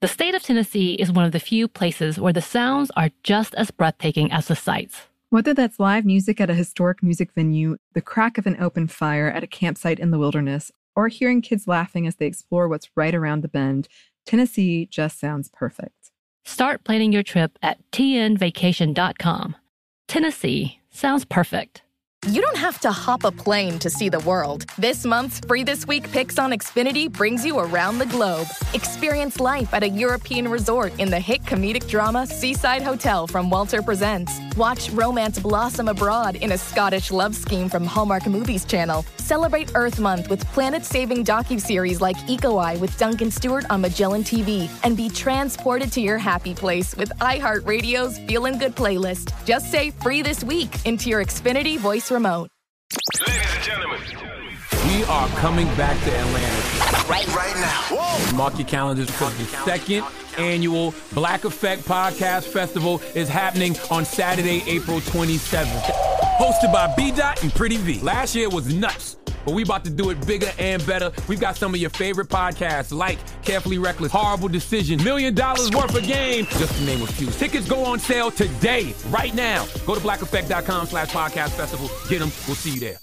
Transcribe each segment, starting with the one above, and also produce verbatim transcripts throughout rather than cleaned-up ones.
The state of Tennessee is one of the few places where the sounds are just as breathtaking as the sights. Whether that's live music at a historic music venue, the crack of an open fire at a campsite in the wilderness, or hearing kids laughing as they explore what's right around the bend, Tennessee just sounds perfect. Start planning your trip at T N vacation dot com. Tennessee sounds perfect. You don't have to hop a plane to see the world. This month's Free This Week Picks on Xfinity brings you around the globe. Experience life at a European resort in the hit comedic drama Seaside Hotel from Walter Presents. Watch romance blossom abroad in a Scottish love scheme from Hallmark Movies Channel. Celebrate Earth Month with planet-saving docuseries like Eco Eye with Duncan Stewart on Magellan T V. And be transported to your happy place with iHeartRadio's Feelin' Good playlist. Just say Free This Week into your Xfinity voice remote. Ladies and gentlemen, we are coming back to Atlanta. Right, right now. Whoa. Mark your calendars because the second annual Black Effect Podcast Festival is happening on Saturday, April twenty-seventh. Hosted by B-Dot and Pretty V. Last year was nuts, but we about to do it bigger and better. We've got some of your favorite podcasts like Carefully Reckless, Horrible Decision, Million Dollars Worth of Game, just to name a few. Tickets go on sale today, right now. Go to black effect dot com slash podcast festival. Get them. We'll see you there.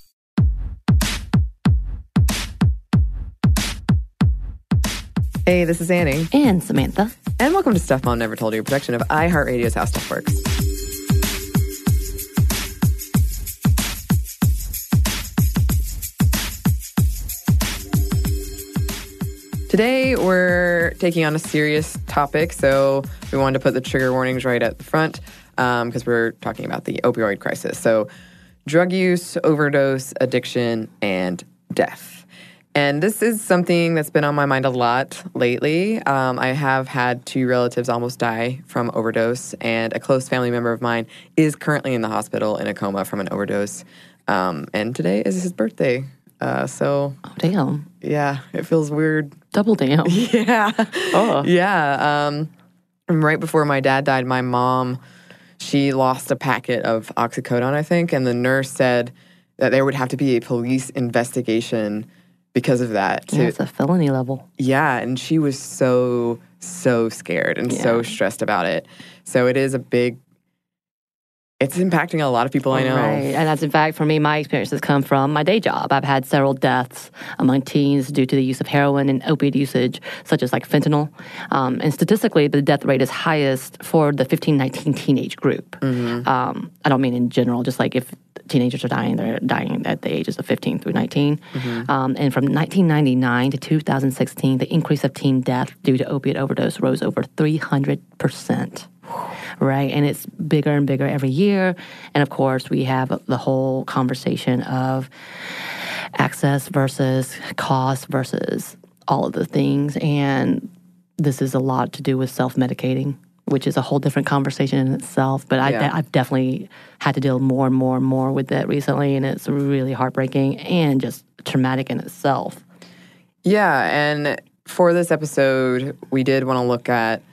Hey, this is Annie. And Samantha. And welcome to Stuff Mom Never Told You, a production of iHeartRadio's How Stuff Works. Today, we're taking on a serious topic, so we wanted to put the trigger warnings right at the front because um, we're talking about the opioid crisis. So drug use, overdose, addiction, and death. And this is something that's been on my mind a lot lately. Um, I have had two relatives almost die from overdose, and a close family member of mine is currently in the hospital in a coma from an overdose. Um, and today is his birthday. Uh, so, oh, damn. Yeah, it feels weird. Double damn. Yeah. Oh. Yeah. Um, right before my dad died, my mom, she lost a packet of oxycodone, I think, and the nurse said that there would have to be a police investigation because of that. To, yeah, it's a felony level. Yeah, and she was so, so scared and yeah. so stressed about it. So it is a big... It's impacting a lot of people I know. Right. And that's, in fact, for me, my experiences come from my day job. I've had several deaths among teens due to the use of heroin and opiate usage, such as like fentanyl. Um, and statistically, the death rate is highest for the fifteen nineteen teenage group. Mm-hmm. Um, I don't mean in general, just like if teenagers are dying, they're dying at the ages of fifteen through nineteen. Mm-hmm. Um, and from nineteen ninety-nine to two thousand sixteen, the increase of teen death due to opiate overdose rose over three hundred percent. Right, and it's bigger and bigger every year. And of course, we have the whole conversation of access versus cost versus all of the things. And this is a lot to do with self-medicating, which is a whole different conversation in itself. But yeah. I, I've definitely had to deal more and more and more with that recently, and it's really heartbreaking and just traumatic in itself. Yeah, and for this episode, we did want to look at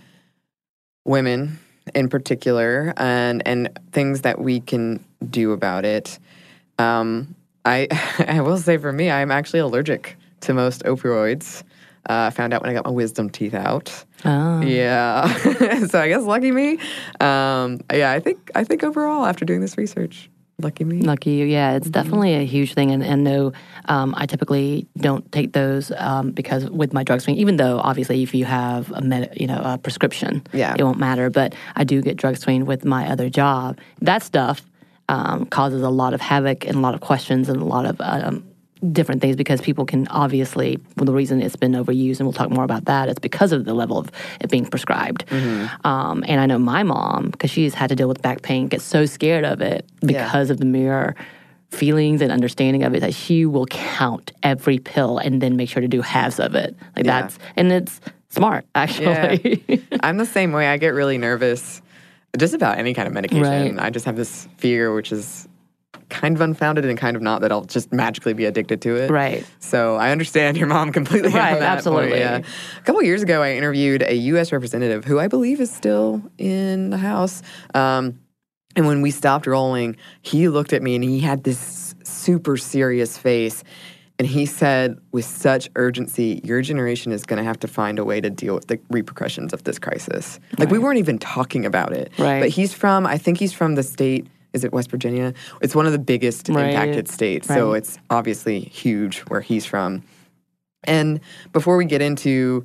women in particular, and and things that we can do about it. Um, I I will say for me, I'm actually allergic to most opioids. Uh, I found out when I got my wisdom teeth out. Oh. Yeah. So I guess lucky me. Um, yeah, I think I think overall, after doing this research, lucky me. Lucky you, yeah. It's definitely a huge thing. And, and no, um, I typically don't take those um, because with my drug screen, even though obviously if you have a med, you know, a prescription, yeah. it won't matter. But I do get drug screened with my other job. That stuff um, causes a lot of havoc and a lot of questions and a lot of um, different things because people can obviously, well, the reason it's been overused, and we'll talk more about that, is because of the level of it being prescribed. Mm-hmm. Um, and I know my mom, because she's had to deal with back pain, gets so scared of it because yeah. of the mere feelings and understanding of it that she will count every pill and then make sure to do halves of it. Like yeah. that's, and it's smart, actually. Yeah. I'm the same way. I get really nervous just about any kind of medication. Right. I just have this fear, which is kind of unfounded and kind of not, that I'll just magically be addicted to it. Right. So I understand your mom completely right, on that absolutely. point. Yeah. A couple years ago, I interviewed a U S representative who I believe is still in the House. Um, and when we stopped rolling, he looked at me and he had this super serious face. And he said, with such urgency, your generation is going to have to find a way to deal with the repercussions of this crisis. Like, Right. we weren't even talking about it. Right. But he's from, I think he's from the state, is it West Virginia? It's one of the biggest Right. impacted states. So Right. it's obviously huge where he's from. And before we get into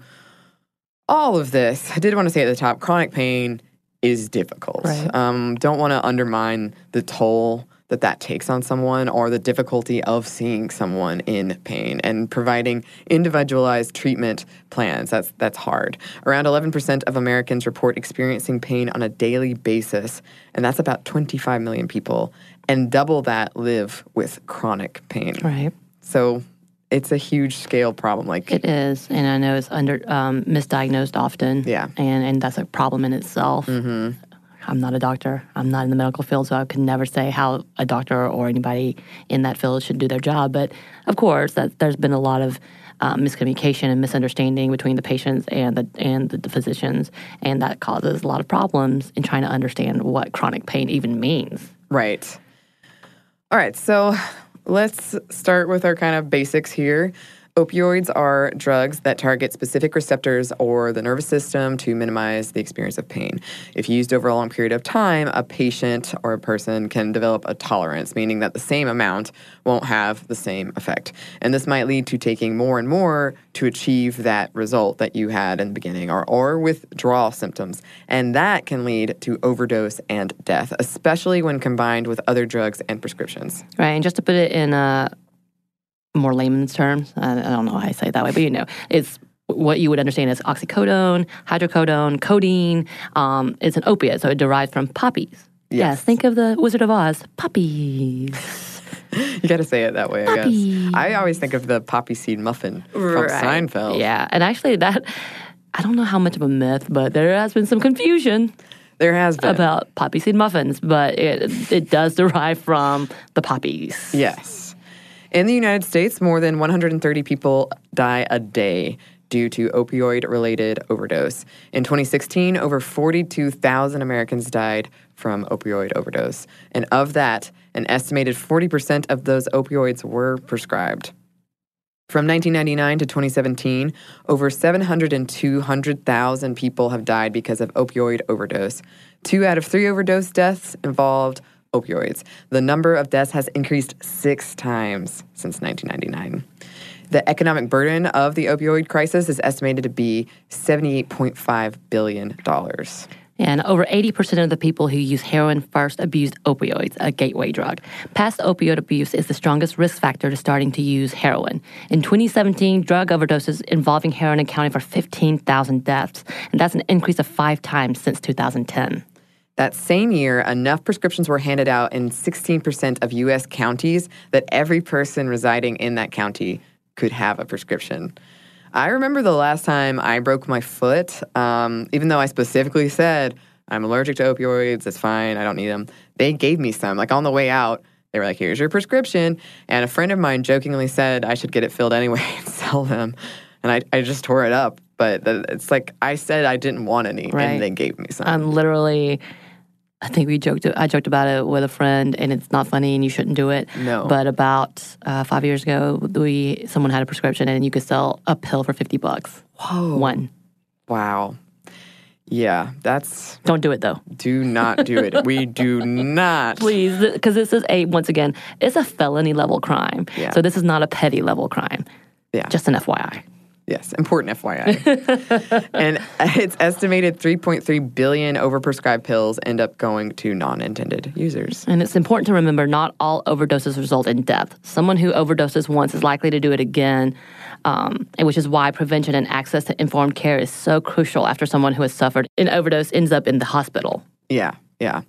all of this, I did want to say at the top, chronic pain is difficult. Right. Um, don't want to undermine the toll that that takes on someone or the difficulty of seeing someone in pain and providing individualized treatment plans. That's that's hard. Around eleven percent of Americans report experiencing pain on a daily basis, and that's about twenty-five million people, and double that live with chronic pain. Right. So it's a huge scale problem. Like It is, and I know it's under um, misdiagnosed often. Yeah. and and that's a problem in itself. Mm-hmm. I'm not a doctor. I'm not in the medical field, so I could never say how a doctor or anybody in that field should do their job. But of course, that there's been a lot of um, miscommunication and misunderstanding between the patients and the and the, the physicians, and that causes a lot of problems in trying to understand what chronic pain even means. Right. All right, so let's start with our kind of basics here. Opioids are drugs that target specific receptors or the nervous system to minimize the experience of pain. If used over a long period of time, a patient or a person can develop a tolerance, meaning that the same amount won't have the same effect. And this might lead to taking more and more to achieve that result that you had in the beginning, or, or withdrawal symptoms. And that can lead to overdose and death, especially when combined with other drugs and prescriptions. Right, and just to put it in a more layman's terms, I I don't know how I say it that way, but you know, it's what you would understand as oxycodone, hydrocodone, codeine. Um, it's an opiate, so it derives from poppies. Yes, think of the Wizard of Oz, poppies. You got to say it that way, I Poppies. guess. I always think of the poppy seed muffin from Seinfeld. Yeah, and actually that, I don't know how much of a myth, but there has been some confusion There has been. about poppy seed muffins, but it it does derive from the poppies. Yes. In the United States, more than one hundred thirty people die a day due to opioid-related overdose. In twenty sixteen, over forty-two thousand Americans died from opioid overdose. And of that, an estimated forty percent of those opioids were prescribed. From nineteen ninety-nine to twenty seventeen, over seven hundred two hundred thousand people have died because of opioid overdose. Two out of three overdose deaths involved opioids. The number of deaths has increased six times since nineteen ninety-nine. The economic burden of the opioid crisis is estimated to be seventy-eight point five billion dollars. And over eighty percent of the people who use heroin first abused opioids, a gateway drug. Past opioid abuse is the strongest risk factor to starting to use heroin. In twenty seventeen, drug overdoses involving heroin accounted for fifteen thousand deaths, and that's an increase of five times since two thousand ten. That same year, enough prescriptions were handed out in sixteen percent of U S counties that every person residing in that county could have a prescription. I remember the last time I broke my foot, um, even though I specifically said, I'm allergic to opioids, it's fine, I don't need them. They gave me some. Like on the way out, they were like, here's your prescription. And a friend of mine jokingly said I should get it filled anyway and sell them. And I, I just tore it up. But it's like I said I didn't want any, Right. and they gave me some. I'm literally, I think we joked, I joked about it with a friend, and it's not funny and you shouldn't do it. No. But about uh, five years ago, we someone had a prescription and you could sell a pill for fifty bucks. Whoa. One. Wow. Yeah, that's... Don't do it though. Do not do it. We do not. Please, because this is a, once again, it's a felony level crime. Yeah. So this is not a petty level crime. Yeah. Just an F Y I. Yes, important F Y I. And it's estimated three point three billion overprescribed pills end up going to non-intended users. And it's important to remember not all overdoses result in death. Someone who overdoses once is likely to do it again, um, and which is why prevention and access to informed care is so crucial after someone who has suffered an overdose ends up in the hospital. Yeah, yeah.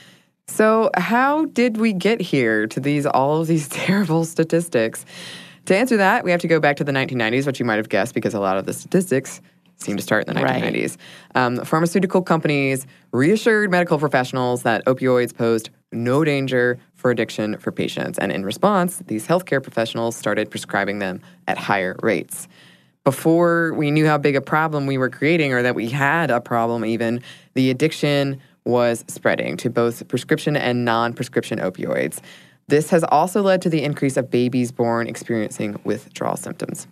So how did we get here to these all of these terrible statistics? To answer that, we have to go back to the nineteen nineties, which you might have guessed because a lot of the statistics seem to start in the Right. nineteen nineties. Um, pharmaceutical companies reassured medical professionals that opioids posed no danger for addiction for patients. And in response, these healthcare professionals started prescribing them at higher rates. Before we knew how big a problem we were creating, or that we had a problem even, the addiction was spreading to both prescription and non-prescription opioids. This has also led to the increase of babies born experiencing withdrawal symptoms.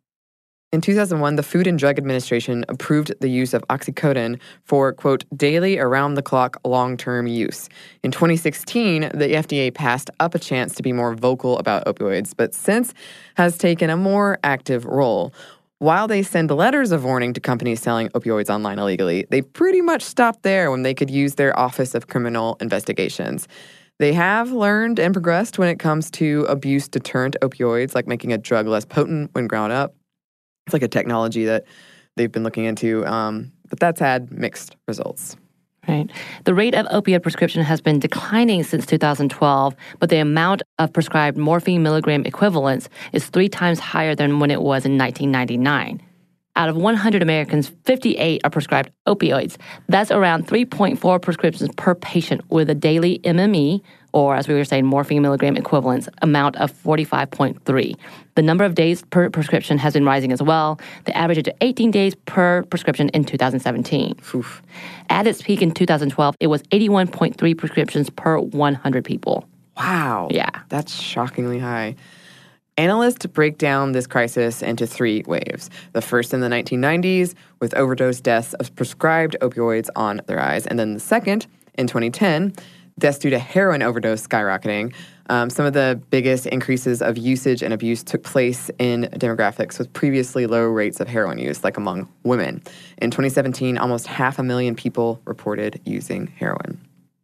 In two thousand one, the Food and Drug Administration approved the use of oxycodone for, quote, daily, around-the-clock, long-term use. In twenty sixteen, the F D A passed up a chance to be more vocal about opioids, but since has taken a more active role. While they send letters of warning to companies selling opioids online illegally, they pretty much stopped there when they could use their Office of Criminal Investigations. They have learned and progressed when it comes to abuse-deterrent opioids, like making a drug less potent when ground up. It's like a technology that they've been looking into, um, but that's had mixed results. Right. The rate of opioid prescription has been declining since two thousand twelve, but the amount of prescribed morphine milligram equivalents is three times higher than when it was in nineteen ninety-nine. Out of one hundred Americans, fifty-eight are prescribed opioids. That's around three point four prescriptions per patient with a daily M M E, or as we were saying, morphine milligram equivalents, amount of forty-five point three. The number of days per prescription has been rising as well. The average is eighteen days per prescription in two thousand seventeen. Oof. At its peak in two thousand twelve, it was eighty-one point three prescriptions per one hundred people. Wow. Yeah. That's shockingly high. Analysts break down this crisis into three waves. The first in the nineteen nineties, with overdose deaths of prescribed opioids on the rise. And then the second, in twenty ten, deaths due to heroin overdose skyrocketing. Um, some of the biggest increases of usage and abuse took place in demographics with previously low rates of heroin use, like among women. In twenty seventeen, almost half a million people reported using heroin.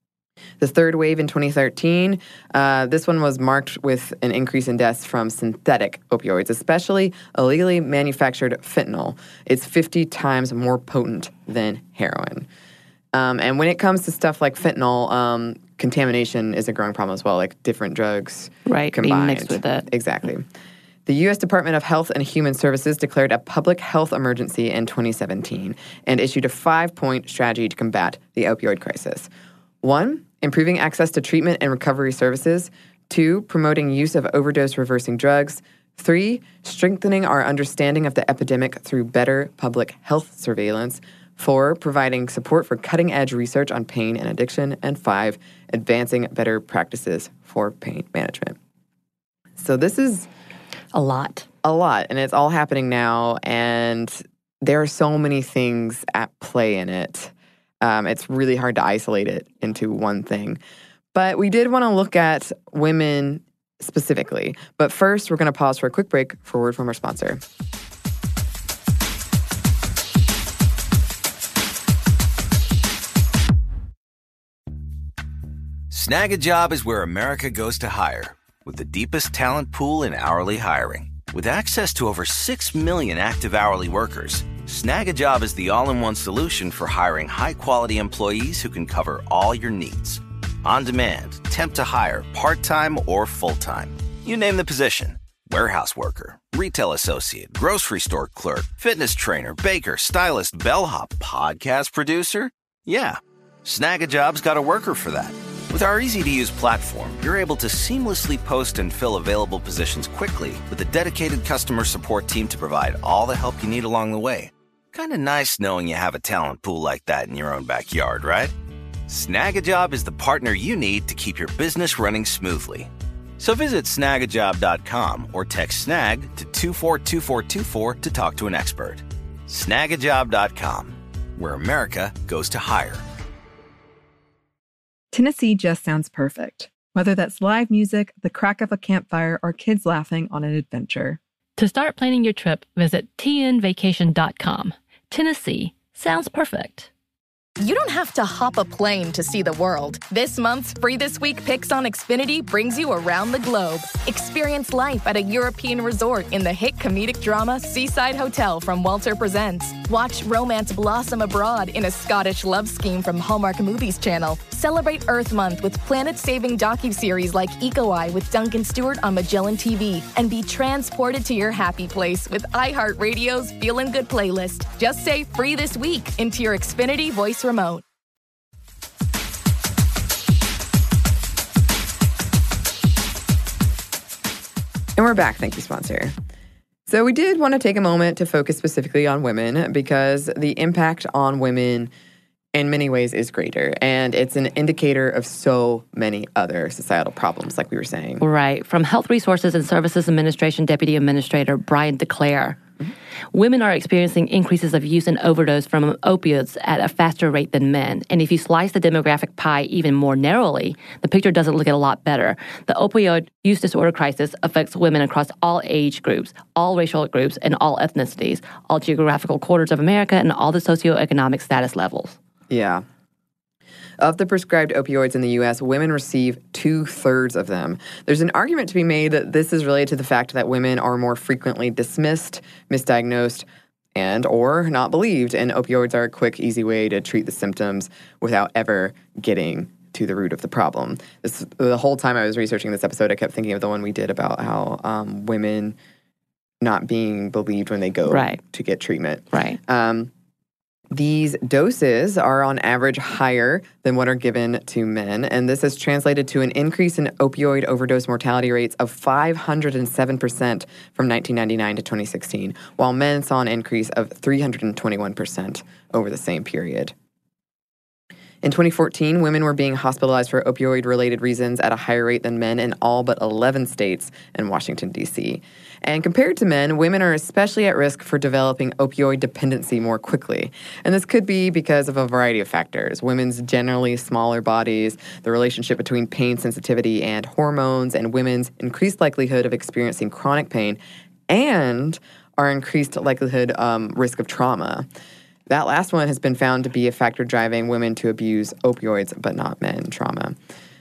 The third wave in twenty thirteen, uh, this one was marked with an increase in deaths from synthetic opioids, especially illegally manufactured fentanyl. It's fifty times more potent than heroin. Um, and when it comes to stuff like fentanyl, um, contamination is a growing problem as well, like different drugs Right, combined. being mixed with it. Exactly. The U S Department of Health and Human Services declared a public health emergency in twenty seventeen and issued a five-point strategy to combat the opioid crisis. One, improving access to treatment and recovery services. Two, promoting use of overdose-reversing drugs. Three, strengthening our understanding of the epidemic through better public health surveillance. Four, providing support for cutting-edge research on pain and addiction. And five, advancing better practices for pain management. So this is A lot. a lot, and it's all happening now, and there are so many things at play in it. Um, it's really hard to isolate it into one thing. But we did want to look at women specifically. But first, we're going to pause for a quick break for a word from our sponsor. Snag a Job is where America goes to hire, with the deepest talent pool in hourly hiring. With access to over six million active hourly workers, Snag a Job is the all-in-one solution for hiring high-quality employees who can cover all your needs. On demand, temp to hire, part-time or full-time. You name the position. Warehouse worker, retail associate, grocery store clerk, fitness trainer, baker, stylist, bellhop, podcast producer. Yeah, Snag a Job's got a worker for that. With our easy-to-use platform, you're able to seamlessly post and fill available positions quickly with a dedicated customer support team to provide all the help you need along the way. Kind of nice knowing you have a talent pool like that in your own backyard, right? Snag a Job is the partner you need to keep your business running smoothly. So visit snag a job dot com or text SNAG to two four two four two four to talk to an expert. snag a job dot com, where America goes to hire. Tennessee just sounds perfect, whether that's live music, the crack of a campfire, or kids laughing on an adventure. To start planning your trip, visit T N vacation dot com. Tennessee sounds perfect. You don't have to hop a plane to see the world. This month's Free This Week Picks on Xfinity brings you around the globe. Experience life at a European resort in the hit comedic drama Seaside Hotel from Walter Presents. Watch romance blossom abroad in a Scottish love scheme from Hallmark Movies Channel. Celebrate Earth Month with planet-saving docuseries like Eco Eye with Duncan Stewart on Magellan T V. And be transported to your happy place with iHeartRadio's Feelin' Good playlist. Just say Free This Week into your Xfinity voice remote. And we're back. Thank you, sponsor. So we did want to take a moment to focus specifically on women because the impact on women in many ways is greater. And it's an indicator of so many other societal problems, like we were saying. Right. From Health Resources and Services Administration Deputy Administrator Brian DeClaire, mm-hmm. women are experiencing increases of use and overdose from opioids at a faster rate than men. And if you slice the demographic pie even more narrowly, the picture doesn't look a lot better. The opioid use disorder crisis affects women across all age groups, all racial groups, and all ethnicities, all geographical quarters of America, and all the socioeconomic status levels. Yeah. Of the prescribed opioids in the U S, women receive two-thirds of them. There's an argument to be made that this is related to the fact that women are more frequently dismissed, misdiagnosed, and or not believed, and opioids are a quick, easy way to treat the symptoms without ever getting to the root of the problem. This, the whole time I was researching this episode, I kept thinking of the one we did about how um, women not being believed when they go right. to get treatment. Right. Um, These doses are on average higher than what are given to men, and this has translated to an increase in opioid overdose mortality rates of five hundred seven percent from nineteen ninety-nine to twenty sixteen, while men saw an increase of three hundred twenty-one percent over the same period. In twenty fourteen, women were being hospitalized for opioid-related reasons at a higher rate than men in all but eleven states and Washington, D C And compared to men, women are especially at risk for developing opioid dependency more quickly. And this could be because of a variety of factors. Women's generally smaller bodies, the relationship between pain sensitivity and hormones, and women's increased likelihood of experiencing chronic pain, and our increased likelihood um, risk of trauma. That last one has been found to be a factor driving women to abuse opioids, but not men trauma.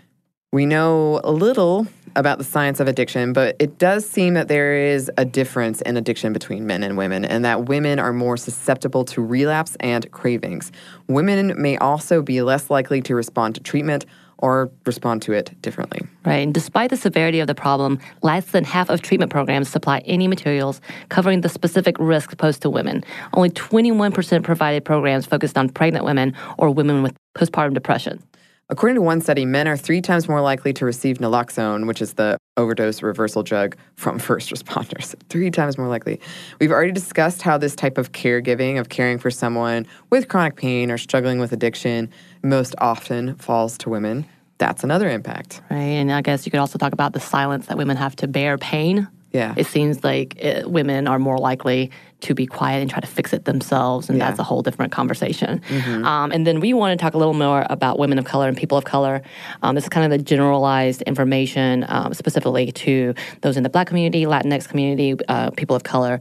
We know a little about the science of addiction, but it does seem that there is a difference in addiction between men and women, and that women are more susceptible to relapse and cravings. Women may also be less likely to respond to treatment or respond to it differently. Right. And despite the severity of the problem, less than half of treatment programs supply any materials covering the specific risks posed to women. Only twenty-one percent provided programs focused on pregnant women or women with postpartum depression. According to one study, men are three times more likely to receive naloxone, which is the overdose reversal drug, from first responders. Three times more likely. We've already discussed how this type of caregiving, of caring for someone with chronic pain or struggling with addiction, most often falls to women. That's another impact. Right, and I guess you could also talk about the silence that women have to bear pain. Yeah. It seems like it, women are more likely to be quiet and try to fix it themselves, and yeah. that's a whole different conversation. Mm-hmm. Um, and then we want to talk a little more about women of color and people of color. Um, this is kind of the generalized information um, specifically to those in the Black community, Latinx community, uh, people of color.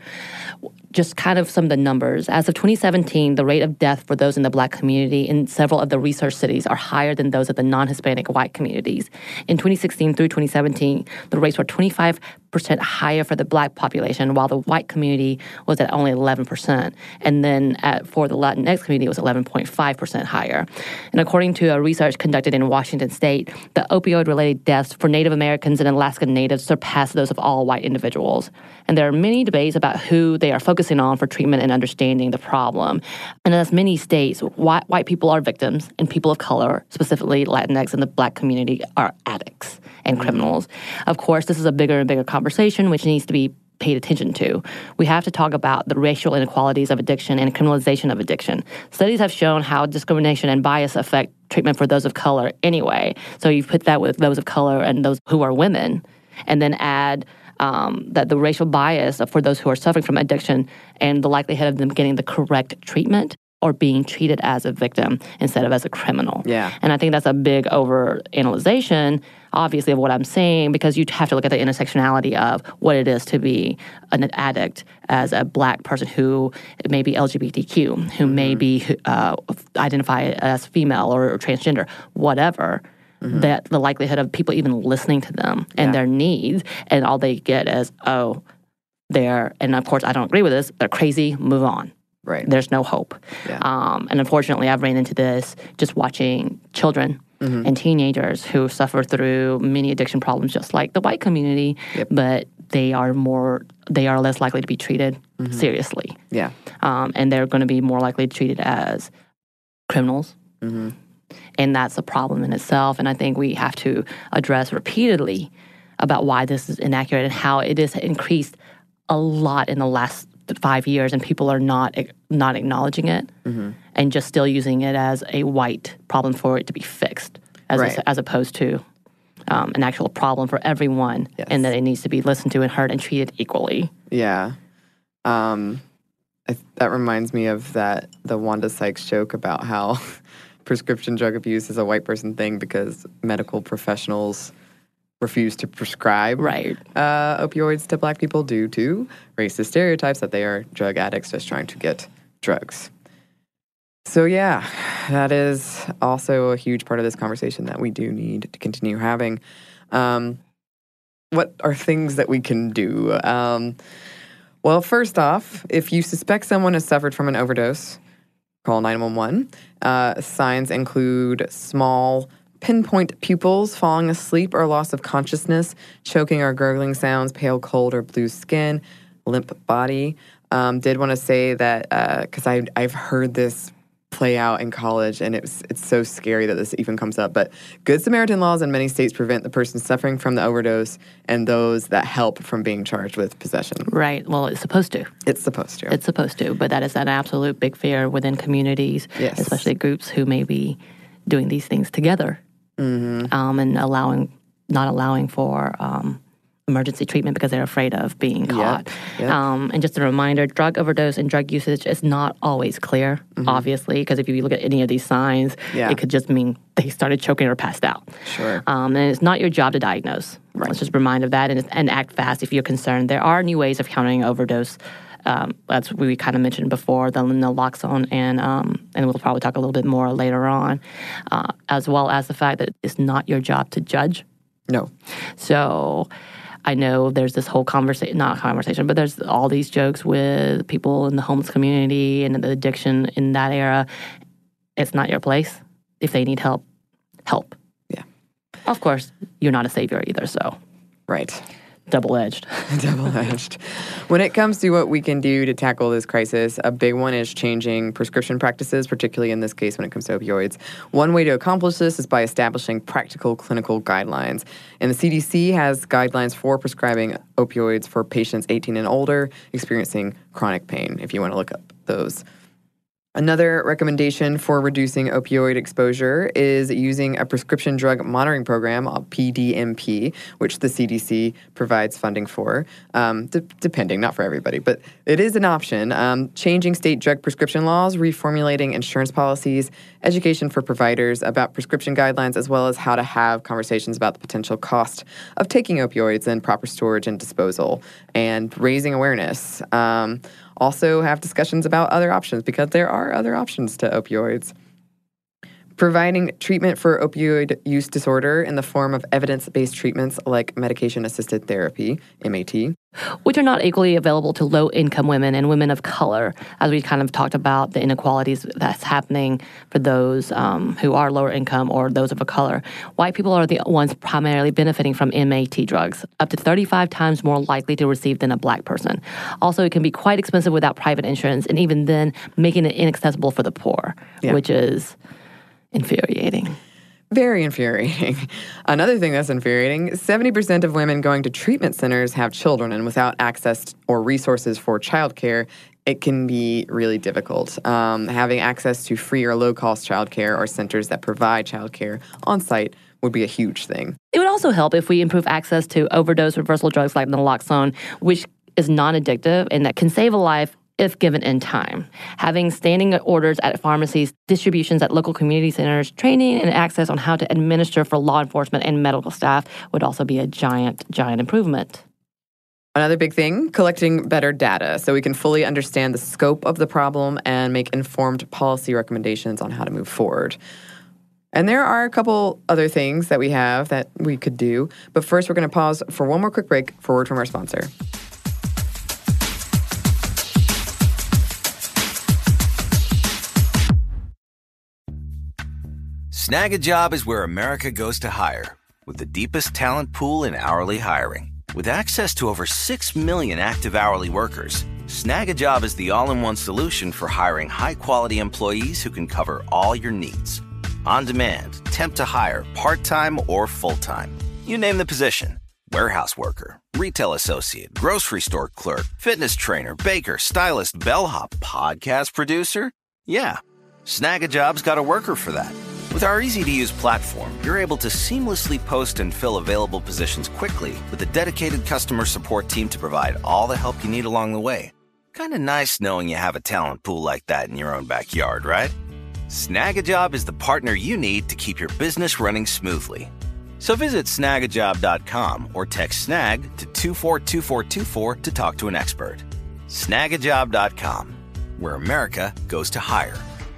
Just kind of some of the numbers. As of twenty seventeen, the rate of death for those in the Black community in several of the research cities are higher than those of the non-Hispanic white communities. In twenty sixteen through twenty seventeen, the rates were twenty-five percent higher for the Black population, while the white community was at only eleven percent. And then at, for the Latinx community, it was eleven point five percent higher. And according to a research conducted in Washington State, the opioid-related deaths for Native Americans and Alaska Natives surpassed those of all white individuals. And there are many debates about who they are focusing on for treatment and understanding the problem. And as many states, white, white people are victims, and people of color, specifically Latinx and the Black community, are addicts and mm-hmm. criminals. Of course, this is a bigger and bigger conversation which needs to be paid attention to. We have to talk about the racial inequalities of addiction and criminalization of addiction. Studies have shown how discrimination and bias affect treatment for those of color anyway. So you put that with those of color and those who are women, and then add um, that the racial bias for those who are suffering from addiction and the likelihood of them getting the correct treatment or being treated as a victim instead of as a criminal. Yeah. And I think that's a big overanalyzation, obviously, of what I'm saying, because you have to look at the intersectionality of what it is to be an addict as a Black person who may be L G B T Q, who mm-hmm. may be uh, identify as female or, or transgender, whatever. Mm-hmm. That the likelihood of people even listening to them and yeah. their needs, and all they get is, oh, they're, and of course I don't agree with this, they're crazy, move on. Right. There's no hope. Yeah. Um, and unfortunately, I've ran into this just watching children mm-hmm. and teenagers who suffer through many addiction problems, just like the white community, yep. but they are more, they are less likely to be treated mm-hmm. seriously. Yeah. Um, and they're going to be more likely treated as criminals. Mm-hmm. And that's a problem in itself. And I think we have to address repeatedly about why this is inaccurate and how it has increased a lot in the last five years and people are not not acknowledging it Mm-hmm. and just still using it as a white problem for it to be fixed, as Right. a, as opposed to um, an actual problem for everyone, Yes. and that it needs to be listened to and heard and treated equally. Yeah. Um, I, that reminds me of that the Wanda Sykes joke about how prescription drug abuse is a white person thing because medical professionals refuse to prescribe Right. uh, opioids to black people due to racist stereotypes that they are drug addicts just trying to get drugs. So yeah, that is also a huge part of this conversation that we do need to continue having. Um, what are things that we can do? Um, well, first off, if you suspect someone has suffered from an overdose, call nine one one. Uh, signs include small pinpoint pupils, falling asleep or loss of consciousness, choking or gurgling sounds, pale, cold, or blue skin, limp body. Um, did want to say that because uh, I've heard this play out in college, and it's it's so scary that this even comes up. But Good Samaritan laws in many states prevent the person suffering from the overdose and those that help from being charged with possession. Right. Well, it's supposed to. It's supposed to. It's supposed to, but that is an absolute big fear within communities, Yes. especially groups who may be doing these things together, Mm-hmm. um, and allowing, not allowing for um, emergency treatment because they're afraid of being caught. yep. Um, and just a reminder, drug overdose and drug usage is not always clear, obviously, because if you look at any of these signs, Mm-hmm. Yeah. it could just mean they started choking or passed out. Sure. Um, and it's not your job to diagnose. Right. Let's just remind of that and, and act fast if you're concerned. There are new ways of countering overdose. Um, that's what we kind of mentioned before, the naloxone, and um, and we'll probably talk a little bit more later on, uh, as well as the fact that it's not your job to judge. No. So I know there's this whole conversation, not conversation, but there's all these jokes with people in the homeless community and the addiction in that era. It's not your place. If they need help, help. Yeah. Of course, you're not a savior either, so Right. double-edged. Double-edged. When it comes to what we can do to tackle this crisis, a big one is changing prescription practices, particularly in this case when it comes to opioids. One way to accomplish this is by establishing practical clinical guidelines. And the C D C has guidelines for prescribing opioids for patients eighteen and older experiencing chronic pain, if you want to look up those. Another recommendation for reducing opioid exposure is using a prescription drug monitoring program, P D M P, which the C D C provides funding for, um, d- depending, not for everybody, but it is an option. Um, changing state drug prescription laws, reformulating insurance policies, education for providers about prescription guidelines, as well as how to have conversations about the potential cost of taking opioids and proper storage and disposal, and raising awareness. Um, Also have discussions about other options because there are other options to opioids. Providing treatment for opioid use disorder in the form of evidence-based treatments like medication-assisted therapy, M A T. Which are not equally available to low-income women and women of color, as we kind of talked about the inequalities that's happening for those um, who are lower income or those of a color. White people are the ones primarily benefiting from M A T drugs, up to thirty-five times more likely to receive than a black person. Also, it can be quite expensive without private insurance, and even then, making it inaccessible for the poor, Yeah. which is infuriating. Very infuriating. Another thing that's infuriating, seventy percent of women going to treatment centers have children, and without access or resources for childcare, it can be really difficult. Um, having access to free or low-cost childcare or centers that provide childcare on site would be a huge thing. It would also help if we improve access to overdose reversal drugs like naloxone, which is non-addictive and that can save a life if given in time. Having standing orders at pharmacies, distributions at local community centers, training and access on how to administer for law enforcement and medical staff would also be a giant, giant improvement. Another big thing, collecting better data so we can fully understand the scope of the problem and make informed policy recommendations on how to move forward. And there are a couple other things that we have that we could do. But first, we're going to pause for one more quick break for a word from our sponsor. Snag a Job is where America goes to hire, with the deepest talent pool in hourly hiring. With access to over six million active hourly workers, Snag a Job is the all-in-one solution for hiring high-quality employees who can cover all your needs. On demand, temp to hire, part-time or full-time. You name the position, Warehouse worker, retail associate, grocery store clerk, fitness trainer, baker, stylist, bellhop, podcast producer? Yeah, Snag a Job's got a worker for that. With our easy-to-use platform, you're able to seamlessly post and fill available positions quickly with a dedicated customer support team to provide all the help you need along the way. Kind of nice knowing you have a talent pool like that in your own backyard, right? Snag a Job is the partner you need to keep your business running smoothly. So visit snag a job dot com or text SNAG to two four two four two four to talk to an expert. snag a job dot com, where America goes to hire.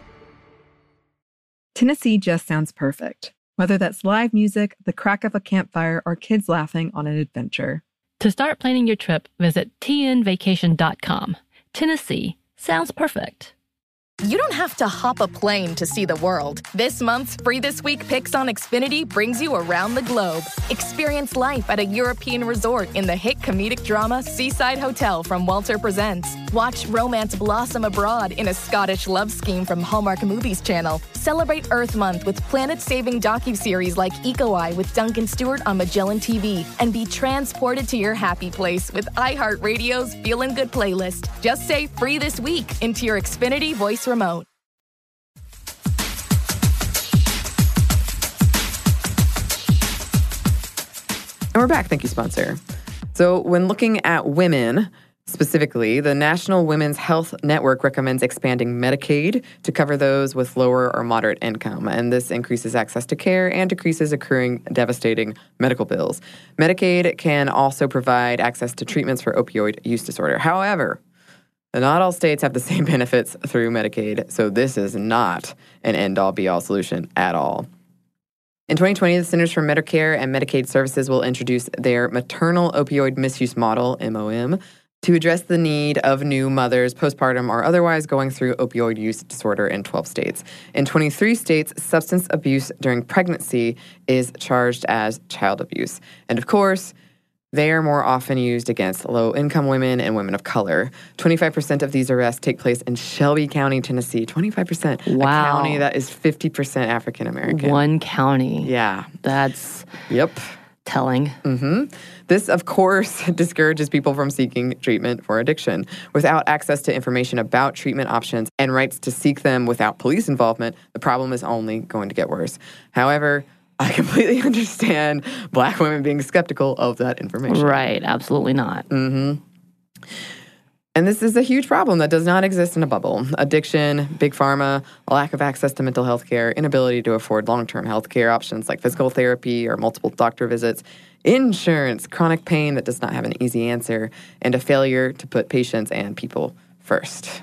Tennessee just sounds perfect, whether that's live music, the crack of a campfire, or kids laughing on an adventure. To start planning your trip, visit t n vacation dot com. Tennessee sounds perfect. You don't have to hop a plane to see the world. This month's Free This Week Picks on Xfinity brings you around the globe. Experience life at a European resort in the hit comedic drama Seaside Hotel from Walter Presents. Watch romance blossom abroad in a Scottish love scheme from Hallmark Movies Channel. Celebrate Earth Month with planet-saving docuseries like Eco Eye with Duncan Stewart on Magellan T V. And be transported to your happy place with iHeartRadio's Feelin' Good playlist. Just say Free This Week into your Xfinity voice remote. And we're back. Thank you, sponsor. So when looking at women specifically, the National Women's Health Network recommends expanding Medicaid to cover those with lower or moderate income. And this increases access to care and decreases occurring devastating medical bills. Medicaid can also provide access to treatments for opioid use disorder. However, not all states have the same benefits through Medicaid, so this is not an end-all, be-all solution at all. In twenty twenty, the Centers for Medicare and Medicaid Services will introduce their Maternal Opioid Misuse Model, M O M, to address the need of new mothers, postpartum or otherwise, going through opioid use disorder in twelve states. In twenty-three states, substance abuse during pregnancy is charged as child abuse. And of course, they are more often used against low-income women and women of color. twenty-five percent of these arrests take place in Shelby County, Tennessee. twenty-five percent. Wow. A county that is fifty percent African-American. One county. Yeah. That's Yep. telling. Mm-hmm. This, of course, discourages people from seeking treatment for addiction. Without access to information about treatment options and rights to seek them without police involvement, the problem is only going to get worse. However, I completely understand Black women being skeptical of that information. Right. Absolutely not. Mm-hmm. And this is a huge problem that does not exist in a bubble. Addiction, big pharma, a lack of access to mental health care, inability to afford long-term health care options like physical therapy or multiple doctor visits, insurance, chronic pain that does not have an easy answer, and a failure to put patients and people first.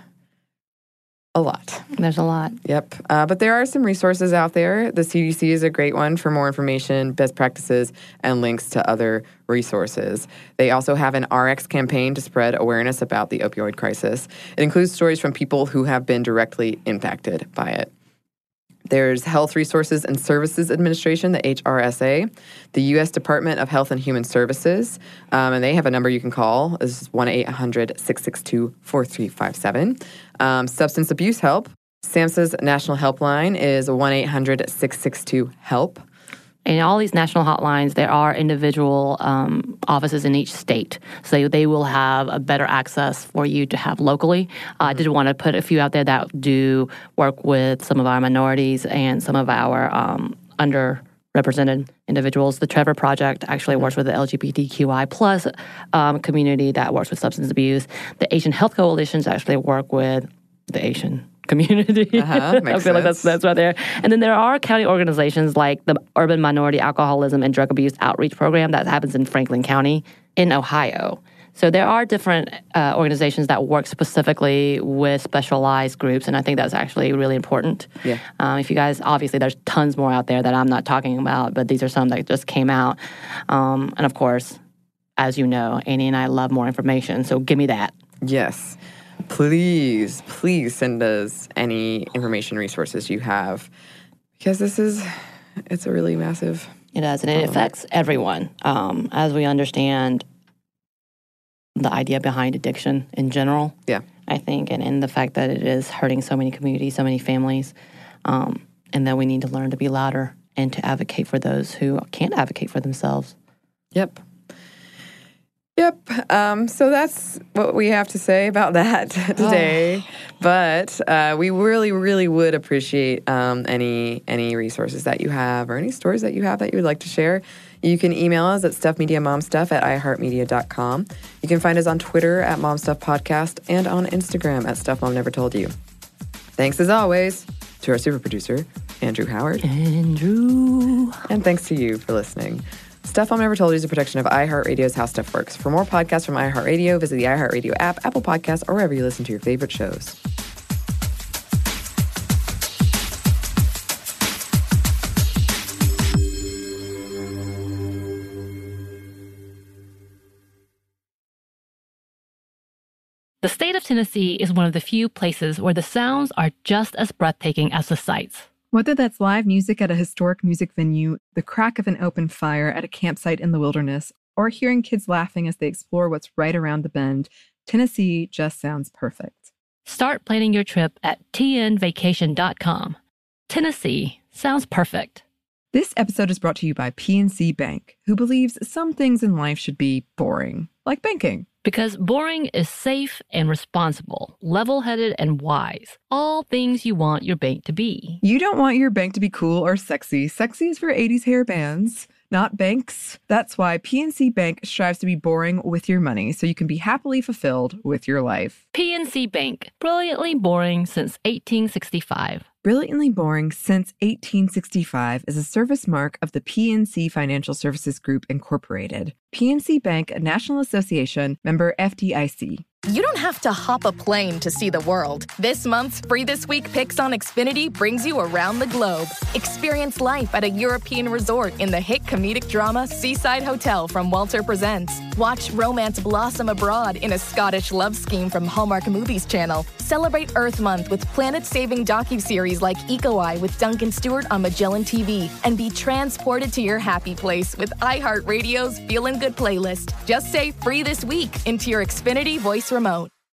A lot. There's a lot. Yep. Uh, but there are some resources out there. The C D C is a great one for more information, best practices, and links to other resources. They also have an R X campaign to spread awareness about the opioid crisis. It includes stories from people who have been directly impacted by it. There's Health Resources and Services Administration, the H R S A, the U S Department of Health and Human Services, um, and they have a number you can call. This is one eight hundred six six two four three five seven. Um, Substance Abuse Help, SAMHSA's national helpline is one eight hundred six six two HELP. In all these national hotlines, there are individual um, offices in each state. So they will have a better access for you to have locally. Uh, I did want to put a few out there that do work with some of our minorities and some of our um, underrepresented individuals. The Trevor Project actually works with the L G B T Q I plus um, community that works with substance abuse. The Asian Health Coalitions actually work with the Asian community. Uh-huh, makes I feel like that's sense. that's right there. And then there are county organizations like the Urban Minority Alcoholism and Drug Abuse Outreach Program that happens in Franklin County in Ohio. So there are different uh, organizations that work specifically with specialized groups, and I think that's actually really important. Yeah. Um, if you guys, obviously there's tons more out there that I'm not talking about, but these are some that just came out. Um, and of course, as you know, Annie and I love more information, so give me that. Yes. Please, please send us any information resources you have, because this is, it's a really massive It does, and it affects everyone. Um, as we understand the idea behind addiction in general, Yeah. I think, and, and the fact that it is hurting so many communities, so many families, um, and that we need to learn to be louder and to advocate for those who can't advocate for themselves. Yep. Yep. Um, so that's what we have to say about that today. But uh, we really, really would appreciate um, any any resources that you have or any stories that you have that you would like to share. You can email us at stuffmediamomstuff at iheartmedia dot com. You can find us on Twitter at momstuffpodcast and on Instagram at Stuff Mom Never Told You. Thanks as always to our super producer, Andrew Howard. Andrew. And thanks to you for listening. Stuff Mom Never Told You is a production of iHeartRadio's How Stuff Works. For more podcasts from iHeartRadio, visit the iHeartRadio app, Apple Podcasts, or wherever you listen to your favorite shows. The state of Tennessee is one of the few places where the sounds are just as breathtaking as the sights. Whether that's live music at a historic music venue, the crack of an open fire at a campsite in the wilderness, or hearing kids laughing as they explore what's right around the bend, Tennessee just sounds perfect. Start planning your trip at T N vacation dot com. Tennessee sounds perfect. This episode is brought to you by P N C Bank, who believes some things in life should be boring, like banking. Because boring is safe and responsible, level-headed and wise. All things you want your bank to be. You don't want your bank to be cool or sexy. Sexy is for eighties hair bands, not banks. That's why P N C Bank strives to be boring with your money so you can be happily fulfilled with your life. P N C Bank, brilliantly boring since eighteen sixty-five. Brilliantly Boring Since eighteen sixty-five is a service mark of the P N C Financial Services Group, Incorporated. P N C Bank, a National Association, member F D I C. You don't have to hop a plane to see the world. This month's Free This Week Picks on Xfinity brings you around the globe. Experience life at a European resort in the hit comedic drama Seaside Hotel from Walter Presents. Watch romance blossom abroad in a Scottish love scheme from Hallmark Movies Channel. Celebrate Earth Month with planet-saving docuseries like Eco Eye with Duncan Stewart on Magellan T V. And be transported to your happy place with iHeartRadio's Feelin' Good playlist. Just say Free This Week into your Xfinity voice remote.